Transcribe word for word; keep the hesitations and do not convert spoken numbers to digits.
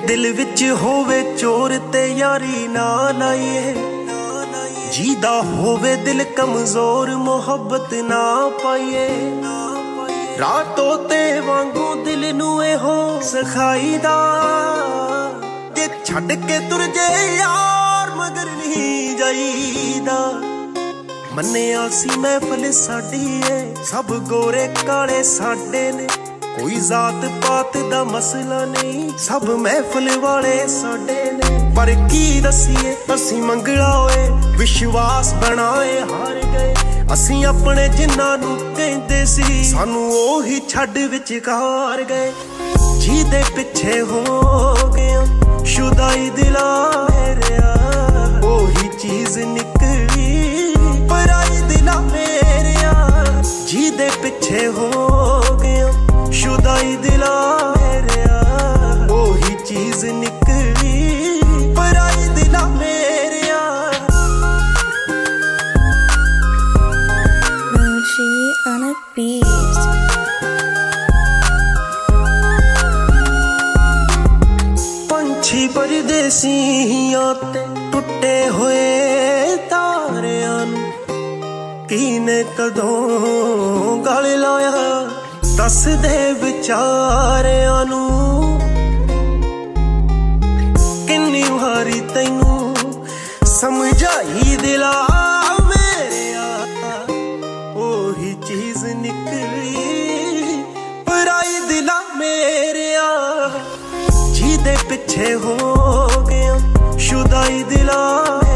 दिल विच होवे चोर ते यारी ना लाइए, जीदा होवे दिल कमजोर मोहब्बत ना पाइए। रातों ते वांगू दिल नू एहो सिखाईदा, जे छड़ के तुर जे यार मगर नहीं जाईदा। मन्निया सी महफिल साडी है, सब गोरे काले साडे ने, कोई जात पात दा मसला नहीं, सब महफिल वाले साडे ने। पर की दसीए असी मंगला होए विश्वास बनाए हार गए, असी अपने जिन्ना नू कहंदे सी सानू ओही छड्ड विचकार गए। जीदे पिछे हो गया शुदाई दिला मेरेया, ओही चीज निकली पराई दिला मेरेया। जीदे पिछे हो गया शुदाई दिला मेरेया, ओही चीज निकली पराई दिला मेरेया। Ruchi on a beat. पंछी परदेसियां ते टुटे होए तारियां नू कीने कदों गल लाया, दस दे विचारियां नू। किन्नी वारी तैनू समझाई दिला मेरेया, ओही चीज निकली पराई दिला मेरेया। जीदे पिछे हो गया शुदाई दिला